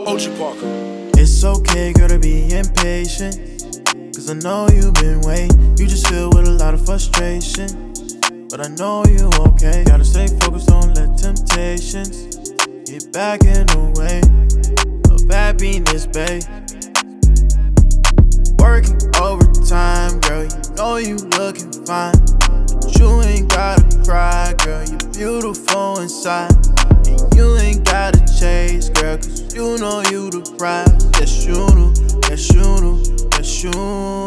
Ocean Parker. It's okay, girl, to be impatient, cause I know you've been waiting. You just feel with a lot of frustration, but I know you okay. Gotta stay focused, don't let temptations get back in the way of happiness, babe. Working overtime, girl, you know you looking fine, but you ain't gotta cry, girl, you beautiful inside. And you ain't gotta chase, girl, cause you know you the prize. Yes, you do, yes, you do, yes, you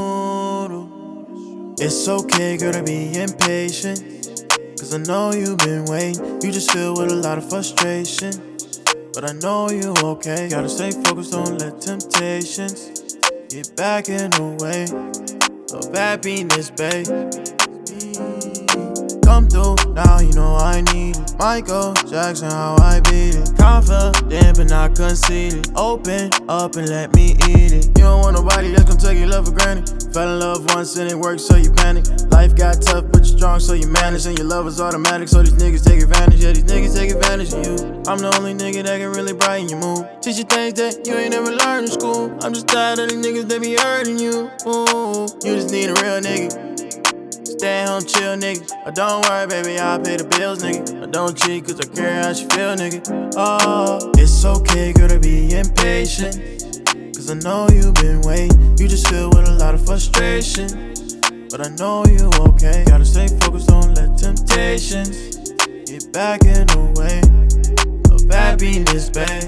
do. It's okay, girl, to be impatient, cause I know you've been waiting. You just feel with a lot of frustration, but I know you okay. Gotta stay focused, don't let temptations get back in the way of happiness, babe. Come through, now you know I need it. Michael Jackson, how I beat it. Confident but not conceited. Open up and let me eat it. You don't want nobody that's gonna take your love for granted. Fell in love once and it worked, so you panic. Life got tough but you're strong, so you manage. And your love is automatic, so these niggas take advantage. Yeah, these niggas take advantage of you. I'm the only nigga that can really brighten your mood. Teach you things that you ain't never learned in school. I'm just tired of these niggas that be hurting you. Ooh, you just need a real nigga. Stay home, chill, nigga. Oh, don't worry, baby, I'll pay the bills, nigga. I don't cheat, cause I care how she feel, nigga. Oh, it's okay, girl, to be impatient, cause I know you've been waiting. You just feel with a lot of frustration, but I know you okay. Gotta stay focused, don't let temptations get back in the way of happiness, babe.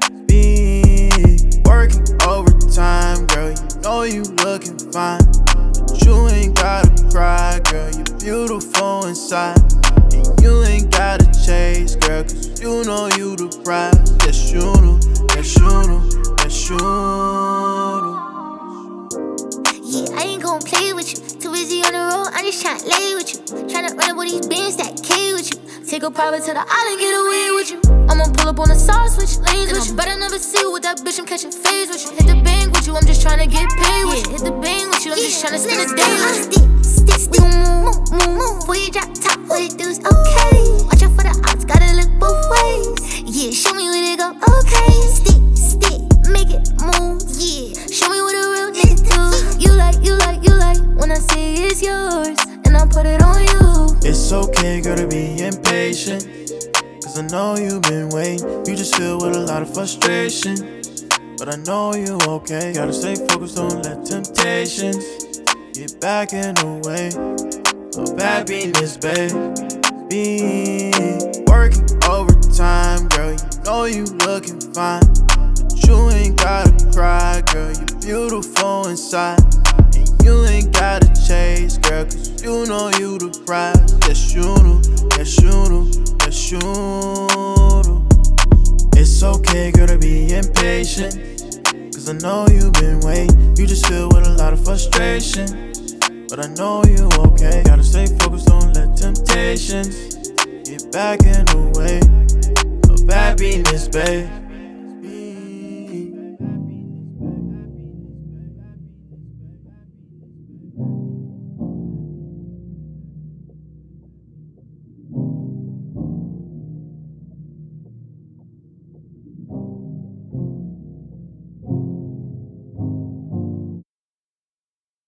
Be working overtime, girl, you know you looking fine, but you ain't gotta cry, girl, you beautiful inside. And you ain't gotta chase, girl, cause you know you the prize. Yes, you do, yes, you do, yes, you do. Yeah, I ain't gon' play with you. Too busy on the road, I'm just tryna lay with you. Tryna run up with these bands that K with you. Take a private to the island, get away with you. I'ma pull up on the side, switch lanes with you. But I never see you with that bitch, I'm catching phase with you. Hit the bank with you, I'm just tryna get paid with you. Hit the bank with you, I'm just tryna spend a day with you. We gon' move. Before you drop top, what it do is okay. Watch out for the odds, gotta look both ways. Yeah, show me where they go, okay. Stick, make it move. Yeah, show me what a real nigga do. You like, when I say it's yours, and I put it on you. It's okay, girl, to be impatient, cause I know you've been waiting. You just feel with a lot of frustration, but I know you okay. Gotta stay focused, don't let temptations get back in the way of happiness, babe. Be working overtime, girl, you know you looking fine, but you ain't gotta cry, girl, you beautiful inside. And you ain't gotta chase, girl, cause you know you the prize. Yes, you do, yes, you do, yes, you do. It's okay, girl, to be impatient, cause I know you've been waiting. You just feel with a lot of frustration, but I know you okay. Gotta stay focused, don't let temptations get back in the way of happiness, babe.